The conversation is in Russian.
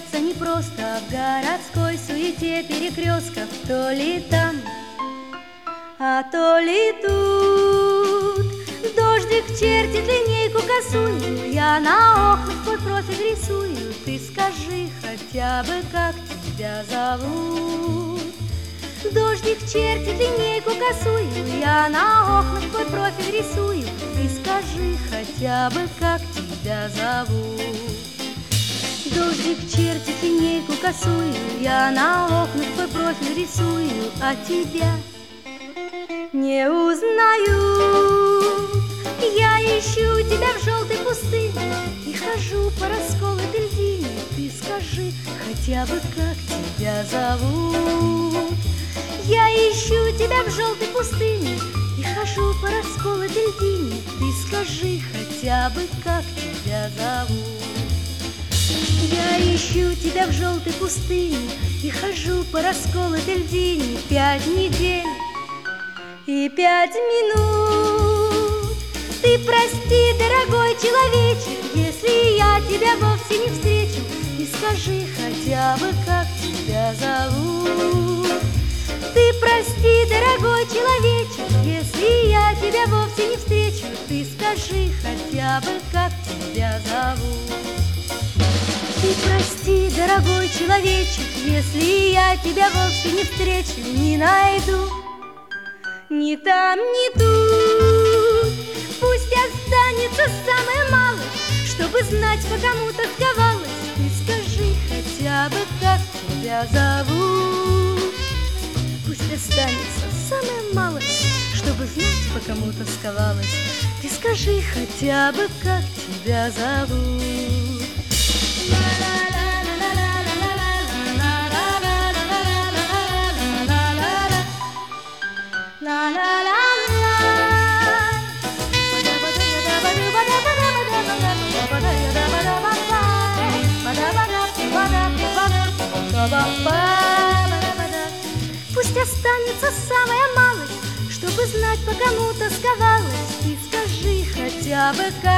затеряться непросто в городской суете перекрестков. То ли там, а то ли тут. Дождик чертит линейку косую, я на окнах твой профиль рисую. Ты скажи хотя бы, как тебя зовут. Дождик чертит линейку косую, я на окнах твой профиль рисую. Ты скажи хотя бы, как тебя зовут. Дождик чертит линейку косую, я на окнах твой профиль рисую, а тебя не узнаю. Я ищу тебя в желтой пустыне и хожу по расколотой льдине. Ты скажи хотя бы, как тебя зовут. Я ищу тебя в желтой пустыне и хожу по расколотой льдине. Ты скажи хотя бы, как тебя зовут. Я ищу тебя в желтой пустыне и хожу по расколотой льдине 5 недель и 5 минут. Ты прости, дорогой человечек, если я тебя вовсе не встречу. И скажи хотя бы, как тебя зовут. Ты прости, дорогой человечек, если я тебя вовсе не встречу. Ты скажи хотя бы, как тебя зовут. Ты прости, дорогой человечек, если я тебя вовсе не встречу, не найду ни там, ни тут. Пусть останется самое малое, чтобы знать, по кому тосковалась. Ты скажи хотя бы, как тебя зовут. Пусть останется самое малое, чтобы знать, по кому тосковалась. Ты скажи хотя бы, как тебя зовут. Пусть останется самая малость, чтобы знать, по кому тосковалась. И скажи хотя бы, как